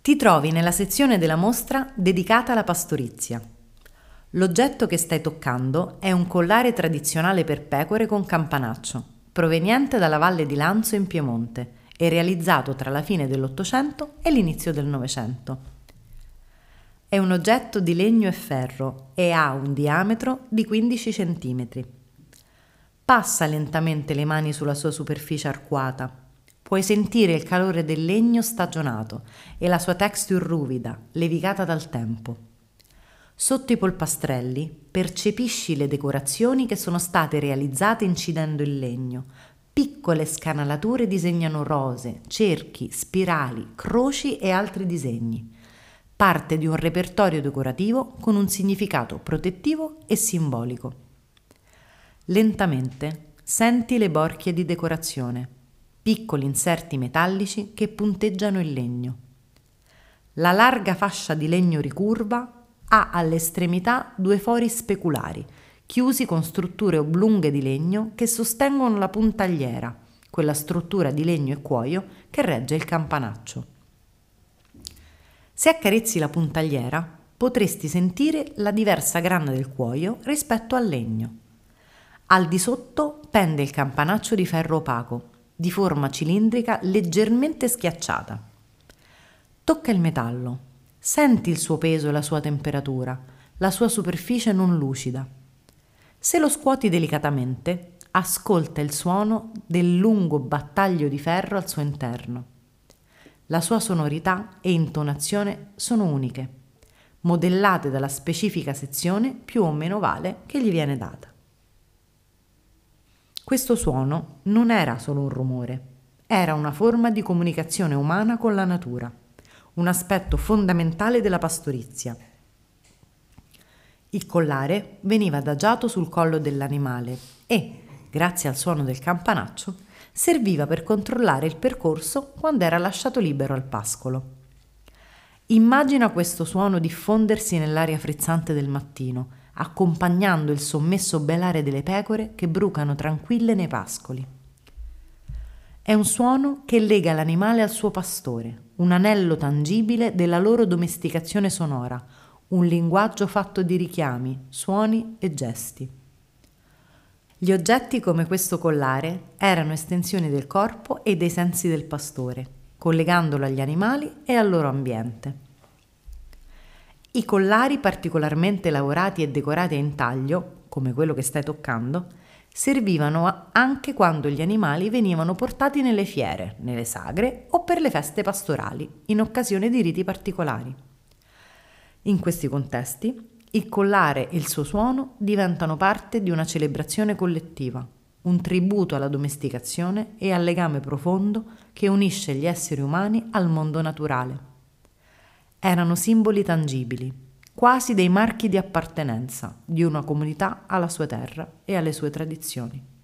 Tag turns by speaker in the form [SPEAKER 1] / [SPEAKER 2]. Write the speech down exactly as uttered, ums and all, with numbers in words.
[SPEAKER 1] Ti trovi nella sezione della mostra dedicata alla pastorizia. L'oggetto che stai toccando è un collare tradizionale per pecore con campanaccio, proveniente dalla Valle di Lanzo in Piemonte e realizzato tra la fine dell'Ottocento e l'inizio del Novecento. È un oggetto di legno e ferro e ha un diametro di quindici centimetri. Passa lentamente le mani sulla sua superficie arcuata. Puoi sentire il calore del legno stagionato e la sua texture ruvida, levigata dal tempo. Sotto i polpastrelli percepisci le decorazioni che sono state realizzate incidendo il legno. Piccole scanalature disegnano rose, cerchi, spirali, croci e altri disegni. Parte di un repertorio decorativo con un significato protettivo e simbolico. Lentamente senti le borchie di decorazione. Piccoli inserti metallici che punteggiano il legno. La larga fascia di legno ricurva ha all'estremità due fori speculari, chiusi con strutture oblunghe di legno che sostengono la puntagliera, quella struttura di legno e cuoio che regge il campanaccio. Se accarezzi la puntagliera, potresti sentire la diversa grana del cuoio rispetto al legno. Al di sotto pende il campanaccio di ferro opaco, di forma cilindrica leggermente schiacciata. Tocca il metallo, senti il suo peso e la sua temperatura, la sua superficie non lucida. Se lo scuoti delicatamente, ascolta il suono del lungo battaglio di ferro al suo interno. La sua sonorità e intonazione sono uniche, modellate dalla specifica sezione più o meno ovale che gli viene data. Questo suono non era solo un rumore, era una forma di comunicazione umana con la natura, un aspetto fondamentale della pastorizia. Il collare veniva adagiato sul collo dell'animale e, grazie al suono del campanaccio, serviva per controllare il percorso quando era lasciato libero al pascolo. Immagina questo suono diffondersi nell'aria frizzante del mattino, accompagnando il sommesso belare delle pecore che brucano tranquille nei pascoli. È un suono che lega l'animale al suo pastore, un anello tangibile della loro domesticazione sonora, un linguaggio fatto di richiami, suoni e gesti. Gli oggetti come questo collare erano estensioni del corpo e dei sensi del pastore, collegandolo agli animali e al loro ambiente. I collari particolarmente lavorati e decorati a intaglio, come quello che stai toccando, servivano anche quando gli animali venivano portati nelle fiere, nelle sagre o per le feste pastorali, in occasione di riti particolari. In questi contesti, il collare e il suo suono diventano parte di una celebrazione collettiva, un tributo alla domesticazione e al legame profondo che unisce gli esseri umani al mondo naturale. Erano simboli tangibili, quasi dei marchi di appartenenza di una comunità alla sua terra e alle sue tradizioni.